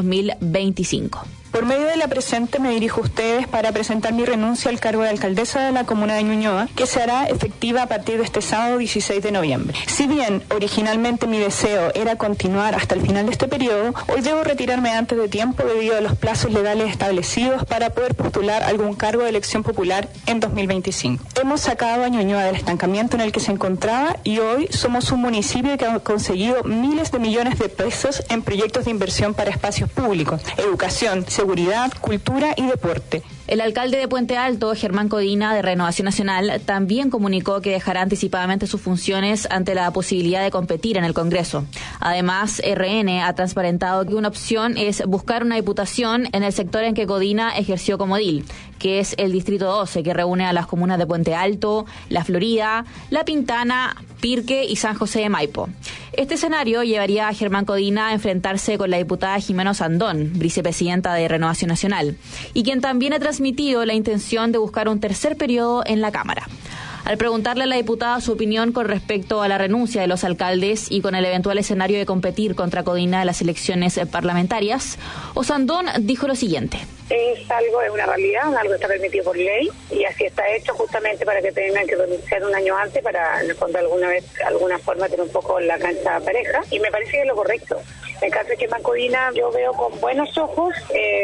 2025. Por medio de la presente me dirijo a ustedes para presentar mi renuncia al cargo de alcaldesa de la comuna de Ñuñoa, que se hará efectiva a partir de este sábado 16 de noviembre. Si bien originalmente mi deseo era continuar hasta el final de este periodo, hoy debo retirarme antes de tiempo debido a los plazos legales establecidos para poder postular algún cargo de elección popular en 2025. Hemos sacado a Ñuñoa del estancamiento en el que se encontraba y hoy somos un municipio que ha conseguido miles de millones de pesos en proyectos de inversión para espacios públicos, educación, seguridad, cultura y deporte. El alcalde de Puente Alto, Germán Codina, de Renovación Nacional, también comunicó que dejará anticipadamente sus funciones ante la posibilidad de competir en el Congreso. Además, RN ha transparentado que una opción es buscar una diputación en el sector en que Codina ejerció como edil, que es el Distrito 12, que reúne a las comunas de Puente Alto, La Florida, La Pintana, Pirque y San José de Maipo. Este escenario llevaría a Germán Codina a enfrentarse con la diputada Jimena Sandón, vicepresidenta de Renovación Nacional, y quien también ha transmitido la intención de buscar un tercer periodo en la Cámara. Al preguntarle a la diputada su opinión con respecto a la renuncia de los alcaldes y con el eventual escenario de competir contra Codina en las elecciones parlamentarias, Osandón dijo lo siguiente. Es una realidad, algo que está permitido por ley y así está hecho justamente para que tengan que renunciar un año antes para, en el fondo, alguna forma tener un poco la cancha pareja, y me parece que es lo correcto. En el caso de Germán Codina, yo veo con buenos ojos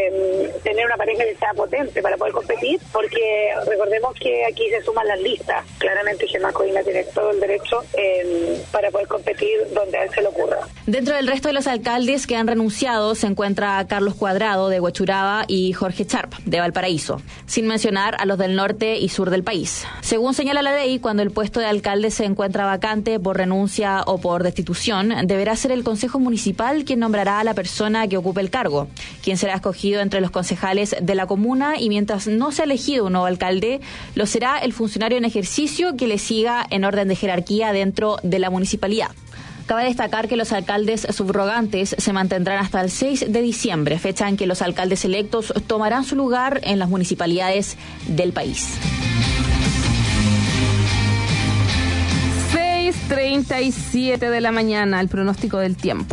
tener una pareja que sea potente para poder competir, porque recordemos que aquí se suman las listas. Claramente Germán Codina tiene todo el derecho para poder competir donde a él se le ocurra. Dentro del resto de los alcaldes que han renunciado se encuentra Carlos Cuadrado, de Huachuraba, y Jorge Charp, de Valparaíso, sin mencionar a los del norte y sur del país. Según señala la ley, cuando el puesto de alcalde se encuentra vacante por renuncia o por destitución, deberá ser el Consejo Municipal quien nombrará a la persona que ocupe el cargo, quien será escogido entre los concejales de la comuna, y mientras no sea elegido un nuevo alcalde, lo será el funcionario en ejercicio que le siga en orden de jerarquía dentro de la municipalidad. Cabe destacar que los alcaldes subrogantes se mantendrán hasta el 6 de diciembre, fecha en que los alcaldes electos tomarán su lugar en las municipalidades del país. 6:37 de la mañana, el pronóstico del tiempo.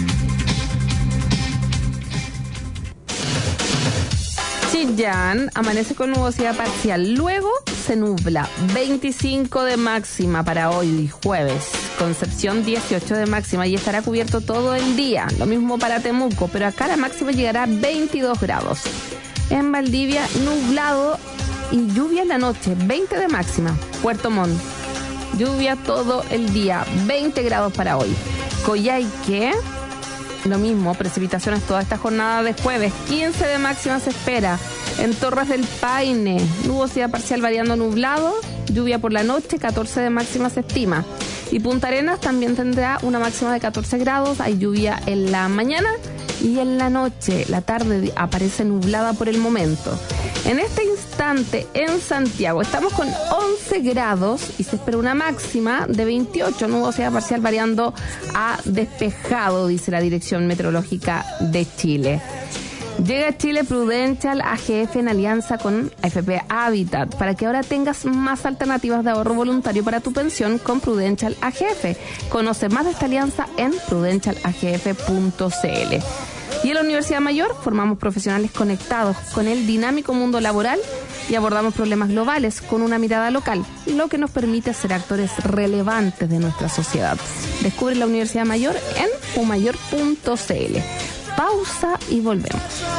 Chillán amanece con nubosidad parcial, luego se nubla, 25 de máxima para hoy jueves, Concepción 18 de máxima y estará cubierto todo el día, lo mismo para Temuco, pero acá la máxima llegará a 22 grados. En Valdivia nublado y lluvia en la noche, 20 de máxima. Puerto Montt, lluvia todo el día, 20 grados para hoy. Coyhaique, lo mismo, precipitaciones toda esta jornada de jueves, 15 de máxima se espera. En Torres del Paine, nubosidad parcial variando nublado, lluvia por la noche, 14 de máxima se estima. Y Punta Arenas también tendrá una máxima de 14 grados, hay lluvia en la mañana y en la noche. La tarde aparece nublada por el momento. En este instante en Santiago estamos con 11 grados y se espera una máxima de 28, nubosidad parcial variando a despejado, dice la Dirección Meteorológica de Chile. Llega a Chile Prudential AGF en alianza con AFP Habitat para que ahora tengas más alternativas de ahorro voluntario para tu pensión con Prudential AGF. Conoce más de esta alianza en prudentialagf.cl. Y en la Universidad Mayor formamos profesionales conectados con el dinámico mundo laboral y abordamos problemas globales con una mirada local, lo que nos permite ser actores relevantes de nuestra sociedad. Descubre la Universidad Mayor en umayor.cl. pausa y volvemos.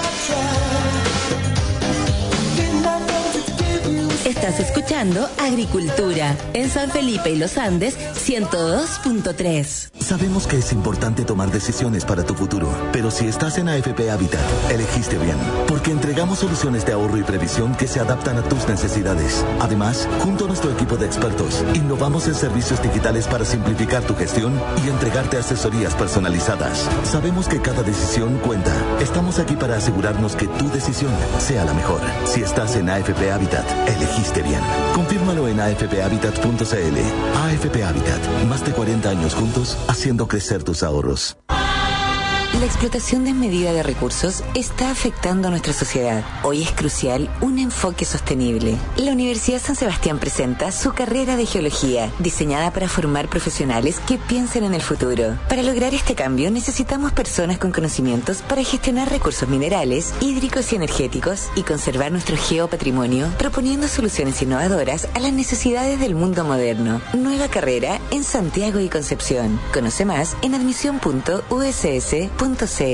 Estás escuchando Agricultura en San Felipe y Los Andes 102.3. Sabemos que es importante tomar decisiones para tu futuro, pero si estás en AFP Habitat, elegiste bien, porque entregamos soluciones de ahorro y previsión que se adaptan a tus necesidades. Además, junto a nuestro equipo de expertos, innovamos en servicios digitales para simplificar tu gestión y entregarte asesorías personalizadas. Sabemos que cada decisión cuenta. Estamos aquí para asegurarnos que tu decisión sea la mejor. Si estás en AFP Habitat, elegiste bien. Confírmalo en afphabitat.cl. AFP Habitat, más de 40 años juntos, haciendo crecer tus ahorros. La explotación desmedida de recursos está afectando a nuestra sociedad. Hoy es crucial un enfoque sostenible. La Universidad San Sebastián presenta su carrera de Geología, diseñada para formar profesionales que piensen en el futuro. Para lograr este cambio necesitamos personas con conocimientos para gestionar recursos minerales, hídricos y energéticos y conservar nuestro geopatrimonio, proponiendo soluciones innovadoras a las necesidades del mundo moderno. Nueva carrera en Santiago y Concepción. Conoce más en admisión.uss.cl.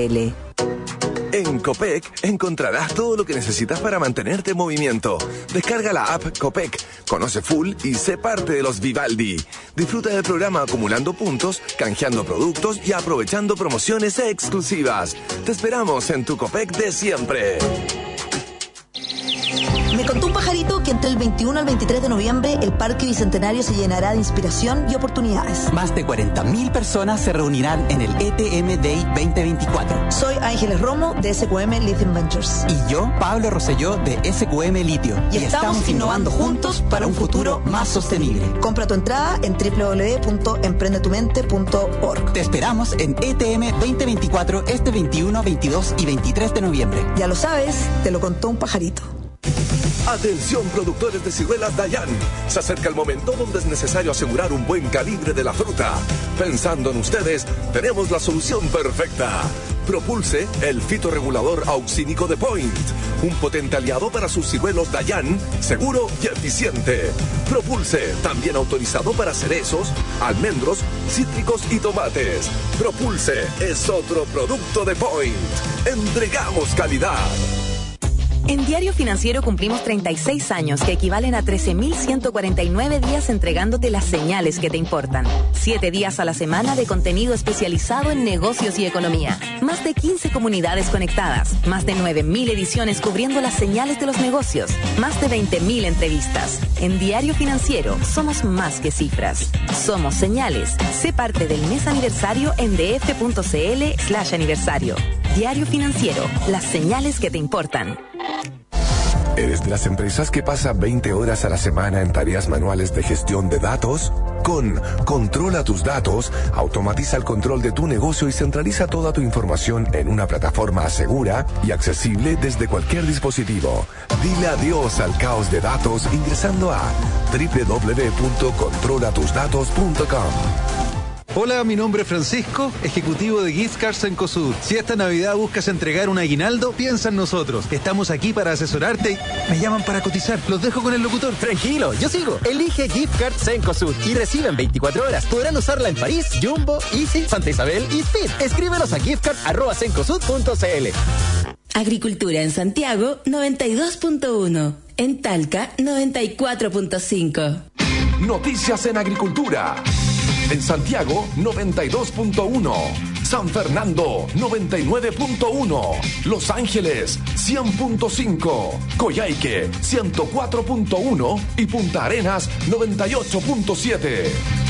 En Copec encontrarás todo lo que necesitas para mantenerte en movimiento. Descarga la app Copec, conoce full y sé parte de los Vivaldi. Disfruta del programa acumulando puntos, canjeando productos y aprovechando promociones exclusivas. Te esperamos en tu Copec de siempre. Me contó un pajarito que entre el 21 al 23 de noviembre el Parque Bicentenario se llenará de inspiración y oportunidades. Más de 40.000 personas se reunirán en el ETM Day 2024. Soy Ángeles Romo de SQM Lithium Ventures. Y yo, Pablo Rosselló de SQM Litio. Y estamos innovando juntos para un futuro más sostenible. Compra tu entrada en www.emprendetumente.org. Te esperamos en ETM 2024 este 21, 22 y 23 de noviembre. Ya lo sabes, te lo contó un pajarito. Atención, productores de ciruelas Dayan. Se acerca el momento donde es necesario asegurar un buen calibre de la fruta. Pensando en ustedes, tenemos la solución perfecta. Propulse, el fitorregulador auxínico de Point. Un potente aliado para sus ciruelos Dayan, seguro y eficiente. Propulse, también autorizado para cerezos, almendros, cítricos y tomates. Propulse es otro producto de Point. Entregamos calidad. En Diario Financiero cumplimos 36 años, que equivalen a 13.149 días entregándote las señales que te importan. 7 días a la semana de contenido especializado en negocios y economía. Más de 15 comunidades conectadas. Más de 9.000 ediciones cubriendo las señales de los negocios. Más de 20.000 entrevistas. En Diario Financiero somos más que cifras. Somos señales. Sé parte del mes aniversario en df.cl/aniversario. Diario Financiero. Las señales que te importan. ¿Eres de las empresas que pasa 20 horas a la semana en tareas manuales de gestión de datos? Con Controla tus datos, automatiza el control de tu negocio y centraliza toda tu información en una plataforma segura y accesible desde cualquier dispositivo. Dile adiós al caos de datos ingresando a www.controlatusdatos.com. Hola, mi nombre es Francisco, ejecutivo de Gift Cards en COSUD. Si esta Navidad buscas entregar un aguinaldo, piensa en nosotros. Estamos aquí para asesorarte y me llaman para cotizar. Los dejo con el locutor. Tranquilo, yo sigo. Elige Gift Cards en COSUD y recibe en 24 horas. Podrán usarla en París, Jumbo, Easy, Santa Isabel y Speed. Escríbenos a giftcard@cencosud.cl. Agricultura en Santiago 92.1. En Talca 94.5. Noticias en agricultura. En Santiago, 92.1. San Fernando, 99.1. Los Ángeles, 100.5. Coyhaique, 104.1. Y Punta Arenas, 98.7.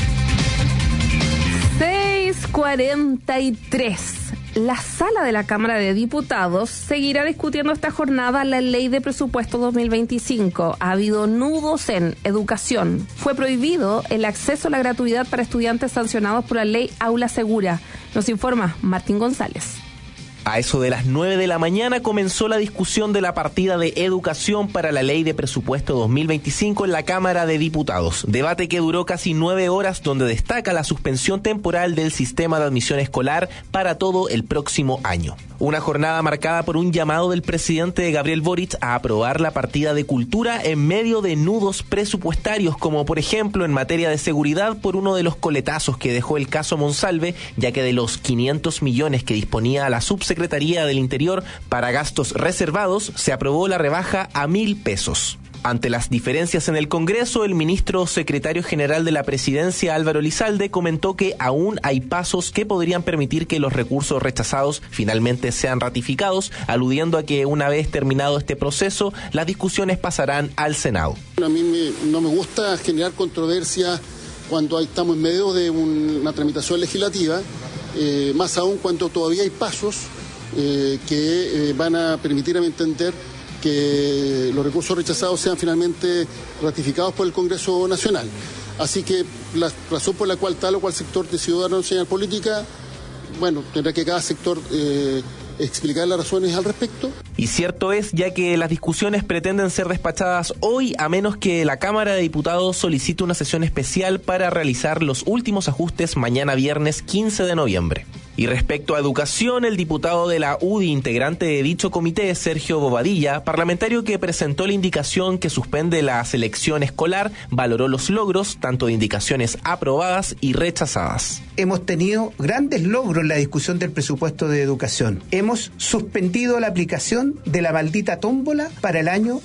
6:43. La sala de la Cámara de Diputados seguirá discutiendo esta jornada la ley de presupuesto 2025. Ha habido nudos en educación. Fue prohibido el acceso a la gratuidad para estudiantes sancionados por la ley Aula Segura. Nos informa Martín González. A eso de las 9 de la mañana comenzó la discusión de la partida de educación para la ley de presupuesto 2025 en la Cámara de Diputados. Debate que duró casi 9 horas, donde destaca la suspensión temporal del sistema de admisión escolar para todo el próximo año. Una jornada marcada por un llamado del presidente Gabriel Boric a aprobar la partida de cultura en medio de nudos presupuestarios, como por ejemplo en materia de seguridad por uno de los coletazos que dejó el caso Monsalve, ya que de los 500 millones que disponía la subsecretaría Secretaría del Interior para gastos reservados, se aprobó la rebaja a 1.000 pesos. Ante las diferencias en el Congreso, el ministro secretario general de la Presidencia, Álvaro Elizalde, comentó que aún hay pasos que podrían permitir que los recursos rechazados finalmente sean ratificados, aludiendo a que una vez terminado este proceso, las discusiones pasarán al Senado. A mí no me gusta generar controversia cuando estamos en medio de una tramitación legislativa, más aún cuando todavía hay pasos que van a permitir, a mi entender, que los recursos rechazados sean finalmente ratificados por el Congreso Nacional. Así que la razón por la cual tal o cual sector decidió dar una señal política, bueno, tendrá que cada sector explicar las razones al respecto. Y cierto es, ya que las discusiones pretenden ser despachadas hoy, a menos que la Cámara de Diputados solicite una sesión especial para realizar los últimos ajustes mañana viernes 15 de noviembre. Y respecto a educación, el diputado de la UDI, integrante de dicho comité, Sergio Bobadilla, parlamentario que presentó la indicación que suspende la selección escolar, valoró los logros, tanto de indicaciones aprobadas y rechazadas. Hemos tenido grandes logros en la discusión del presupuesto de educación. Hemos suspendido la aplicación de la maldita tómbola para el año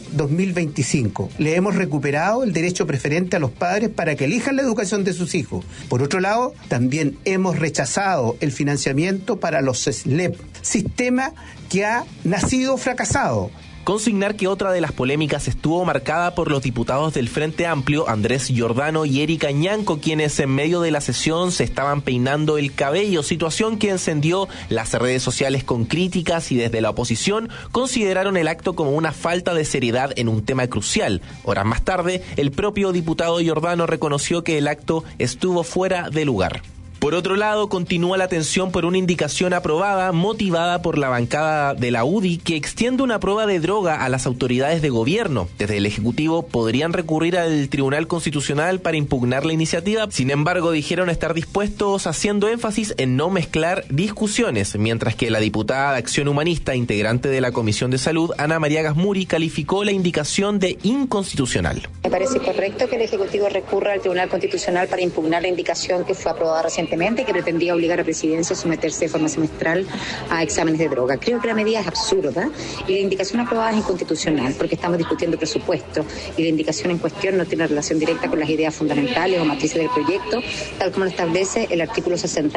2025. Le hemos recuperado el derecho preferente a los padres para que elijan la educación de sus hijos. Por otro lado, también hemos rechazado el financiamiento para los SLEP, sistema que ha nacido fracasado. Consignar que otra de las polémicas estuvo marcada por los diputados del Frente Amplio, Andrés Giordano y Erika Ñanco, quienes en medio de la sesión se estaban peinando el cabello, situación que encendió las redes sociales con críticas, y desde la oposición consideraron el acto como una falta de seriedad en un tema crucial. Horas más tarde, el propio diputado Giordano reconoció que el acto estuvo fuera de lugar. Por otro lado, continúa la tensión por una indicación aprobada, motivada por la bancada de la UDI, que extiende una prueba de droga a las autoridades de gobierno. Desde el Ejecutivo podrían recurrir al Tribunal Constitucional para impugnar la iniciativa. Sin embargo, dijeron estar dispuestos, haciendo énfasis en no mezclar discusiones, mientras que la diputada de Acción Humanista, integrante de la Comisión de Salud, Ana María Gasmuri, calificó la indicación de inconstitucional. Me parece correcto que el Ejecutivo recurra al Tribunal Constitucional para impugnar la indicación que fue aprobada recientemente, que pretendía obligar a Presidencia a someterse de forma semestral a exámenes de droga. Creo que la medida es absurda y la indicación aprobada es inconstitucional, porque estamos discutiendo presupuesto y la indicación en cuestión no tiene relación directa con las ideas fundamentales o matrices del proyecto, tal como lo establece el artículo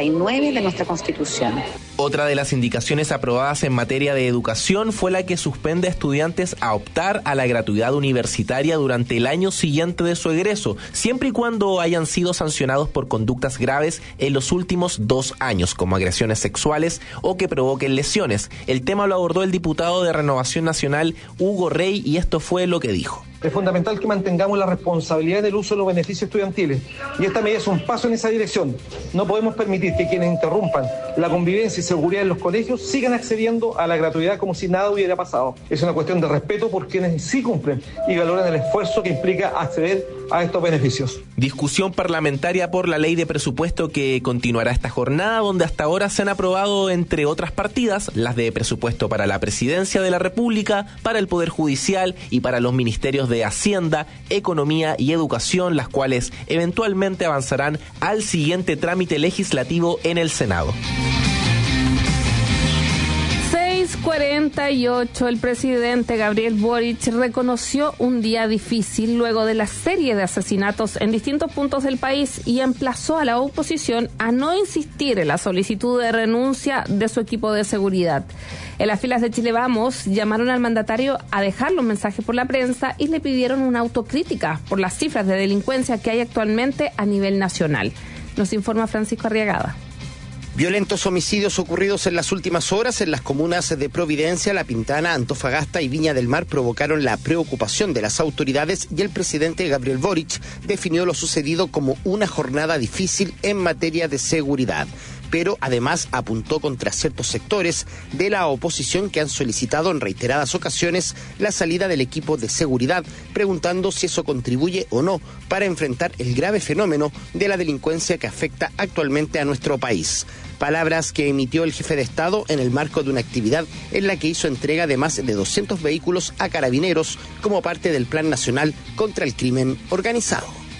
69 de nuestra Constitución. Otra de las indicaciones aprobadas en materia de educación fue la que suspende a estudiantes a optar a la gratuidad universitaria durante el año siguiente de su egreso, siempre y cuando hayan sido sancionados por conductas graves en los últimos 2 años, como agresiones sexuales o que provoquen lesiones. El tema lo abordó el diputado de Renovación Nacional, Hugo Rey, y esto fue lo que dijo. Es fundamental que mantengamos la responsabilidad del uso de los beneficios estudiantiles, y esta medida es un paso en esa dirección. No podemos permitir que quienes interrumpan la convivencia y seguridad en los colegios sigan accediendo a la gratuidad como si nada hubiera pasado. Es una cuestión de respeto por quienes sí cumplen y valoran el esfuerzo que implica acceder a estos beneficios. Discusión parlamentaria por la ley de presupuesto que continuará esta jornada, donde hasta ahora se han aprobado, entre otras partidas, las de presupuesto para la Presidencia de la República, para el Poder Judicial y para los ministerios de Hacienda, Economía y Educación, las cuales eventualmente avanzarán al siguiente trámite legislativo en el Senado. 6:48, el presidente Gabriel Boric reconoció un día difícil luego de la serie de asesinatos en distintos puntos del país y emplazó a la oposición a no insistir en la solicitud de renuncia de su equipo de seguridad. En las filas de Chile Vamos llamaron al mandatario a dejar los mensajes por la prensa y le pidieron una autocrítica por las cifras de delincuencia que hay actualmente a nivel nacional. Nos informa Francisco Arriagada. Violentos homicidios ocurridos en las últimas horas en las comunas de Providencia, La Pintana, Antofagasta y Viña del Mar provocaron la preocupación de las autoridades, y el presidente Gabriel Boric definió lo sucedido como una jornada difícil en materia de seguridad. Pero además apuntó contra ciertos sectores de la oposición que han solicitado en reiteradas ocasiones la salida del equipo de seguridad, preguntando si eso contribuye o no para enfrentar el grave fenómeno de la delincuencia que afecta actualmente a nuestro país. Palabras que emitió el jefe de Estado en el marco de una actividad en la que hizo entrega de más de 200 vehículos a carabineros como parte del Plan Nacional contra el Crimen Organizado.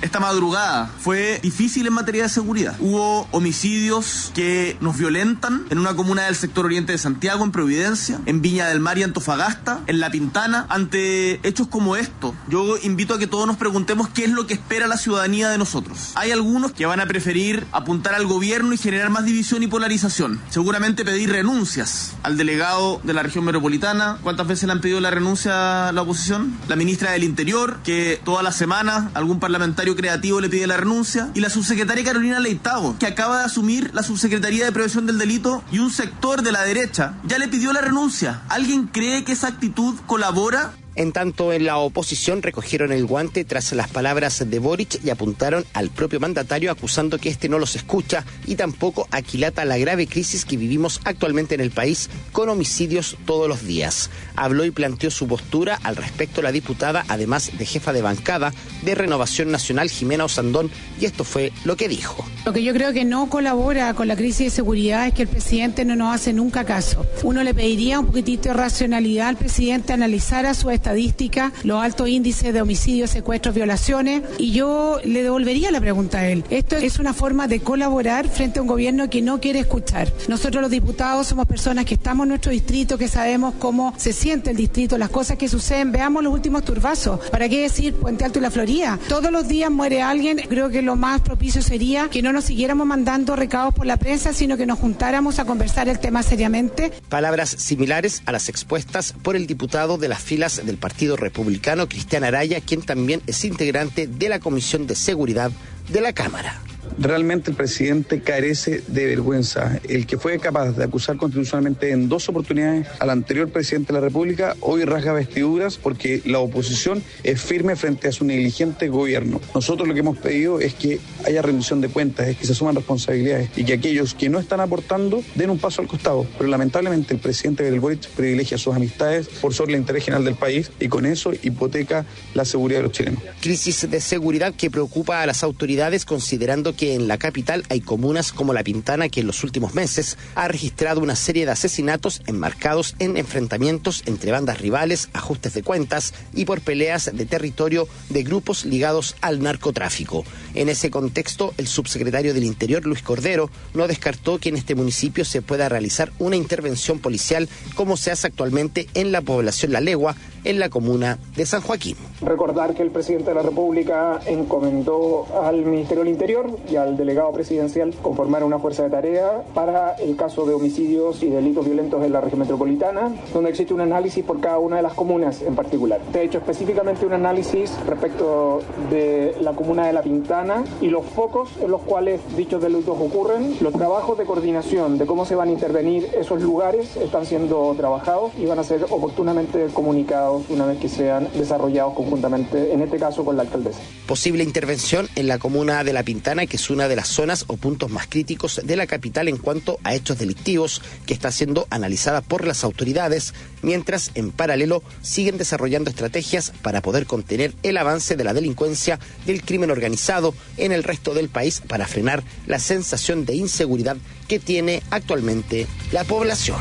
Esta madrugada fue difícil en materia de seguridad. Hubo homicidios que nos violentan en una comuna del sector oriente de Santiago, en Providencia, en Viña del Mar y Antofagasta, en La Pintana. Ante hechos como esto, yo invito a que todos nos preguntemos qué es lo que espera la ciudadanía de nosotros. Hay algunos que van a preferir apuntar al gobierno y generar más división y polarización. Seguramente pedir renuncias al delegado de la región metropolitana. ¿Cuántas veces le han pedido la renuncia a la oposición? La ministra del Interior, que todas las semanas algún parlamentario creativo le pide la renuncia. Y la subsecretaria Carolina Leitao, que acaba de asumir la subsecretaría de Prevención del Delito, y un sector de la derecha ya le pidió la renuncia. ¿Alguien cree que esa actitud colabora? En tanto, en la oposición recogieron el guante tras las palabras de Boric y apuntaron al propio mandatario acusando que este no los escucha y tampoco aquilata la grave crisis que vivimos actualmente en el país con homicidios todos los días. Habló y planteó su postura al respecto la diputada, además de jefa de bancada de Renovación Nacional, Jimena Osandón, y esto fue lo que dijo. Lo que yo creo que no colabora con la crisis de seguridad es que el presidente no nos hace nunca caso. Uno le pediría un poquitito de racionalidad al presidente, analizara su estadística, los altos índices de homicidios, secuestros, violaciones, y yo le devolvería la pregunta a él. Esto es una forma de colaborar frente a un gobierno que no quiere escuchar. Nosotros los diputados somos personas que estamos en nuestro distrito, que sabemos cómo se siente el distrito, las cosas que suceden. Veamos los últimos turbazos. ¿Para qué decir Puente Alto y La Florida? Todos los días muere alguien. Creo que lo más propicio sería que no nos siguiéramos mandando recados por la prensa, sino que nos juntáramos a conversar el tema seriamente. Palabras similares a las expuestas por el diputado de las filas del Partido Republicano, Cristian Araya, quien también es integrante de la Comisión de Seguridad de la Cámara. Realmente el presidente carece de vergüenza. El que fue capaz de acusar constitucionalmente en 2 oportunidades al anterior presidente de la República, hoy rasga vestiduras porque la oposición es firme frente a su negligente gobierno. Nosotros lo que hemos pedido es que haya rendición de cuentas, es que se asuman responsabilidades y que aquellos que no están aportando den un paso al costado. Pero lamentablemente el presidente Gabriel Boric privilegia sus amistades por sobre el interés general del país y con eso hipoteca la seguridad de los chilenos. Crisis de seguridad que preocupa a las autoridades, considerando que en la capital hay comunas como La Pintana que en los últimos meses ha registrado una serie de asesinatos enmarcados en enfrentamientos entre bandas rivales, ajustes de cuentas y por peleas de territorio de grupos ligados al narcotráfico. En ese contexto, el subsecretario del Interior, Luis Cordero, no descartó que en este municipio se pueda realizar una intervención policial como se hace actualmente en la población La Legua, en la comuna de San Joaquín. Recordar que el presidente de la República encomendó al Ministerio del Interior y al delegado presidencial conformar una fuerza de tarea para el caso de homicidios y delitos violentos en la región metropolitana, donde existe un análisis por cada una de las comunas en particular. De hecho, específicamente un análisis respecto de la comuna de La Pintana y los focos en los cuales dichos delitos ocurren. Los trabajos de coordinación de cómo se van a intervenir esos lugares están siendo trabajados y van a ser oportunamente comunicados una vez que sean desarrollados conjuntamente, en este caso con la alcaldesa. Posible intervención en la comuna de La Pintana, que es una de las zonas o puntos más críticos de la capital en cuanto a hechos delictivos, que está siendo analizada por las autoridades, mientras en paralelo siguen desarrollando estrategias para poder contener el avance de la delincuencia del crimen organizado en el resto del país para frenar la sensación de inseguridad que tiene actualmente la población.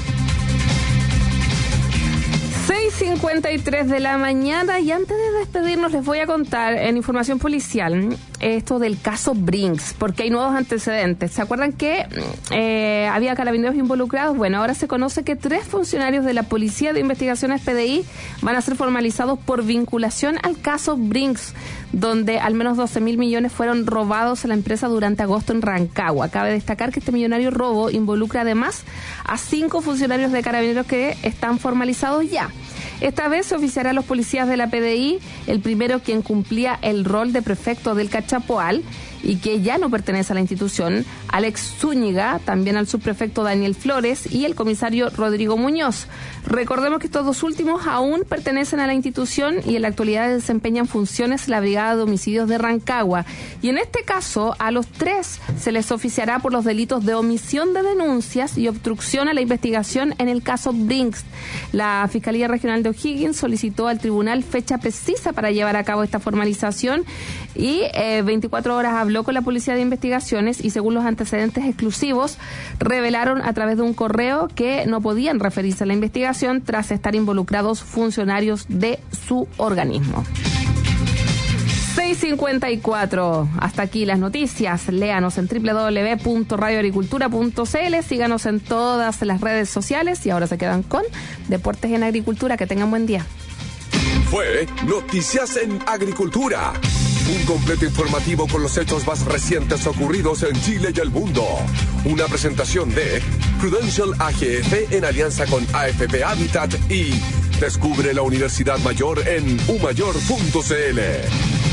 6:53 de la mañana, y antes de despedirnos les voy a contar en información policial esto del caso Brinks, porque hay nuevos antecedentes. ¿Se acuerdan que había carabineros involucrados? Bueno, ahora se conoce que 3 funcionarios de la Policía de Investigaciones PDI van a ser formalizados por vinculación al caso Brinks, donde al menos 12.000 millones fueron robados a la empresa durante agosto en Rancagua. Cabe destacar que este millonario robo involucra además a 5 funcionarios de carabineros que están formalizados ya. Esta vez se oficiará a los policías de la PDI, el primero quien cumplía el rol de prefecto del Cachapoal y que ya no pertenece a la institución, Alex Zúñiga, también al subprefecto Daniel Flores y el comisario Rodrigo Muñoz. Recordemos que estos 2 últimos aún pertenecen a la institución y en la actualidad desempeñan funciones en la Brigada de Homicidios de Rancagua. Y en este caso, a los 3 se les oficiará por los delitos de omisión de denuncias y obstrucción a la investigación en el caso Brinks. La Fiscalía Regional de O'Higgins solicitó al tribunal fecha precisa para llevar a cabo esta formalización y 24 horas habló con la Policía de Investigaciones y según los antecedentes exclusivos revelaron a través de un correo que no podían referirse a la investigación tras estar involucrados funcionarios de su organismo. 6:54. Hasta aquí las noticias. Léanos en www.radioagricultura.cl. Síganos en todas las redes sociales y ahora se quedan con Deportes en Agricultura. Que tengan buen día. Fue Noticias en Agricultura. Un completo informativo con los hechos más recientes ocurridos en Chile y el mundo. Una presentación de Prudential AGF en alianza con AFP Habitat y Descubre la Universidad Mayor en umayor.cl.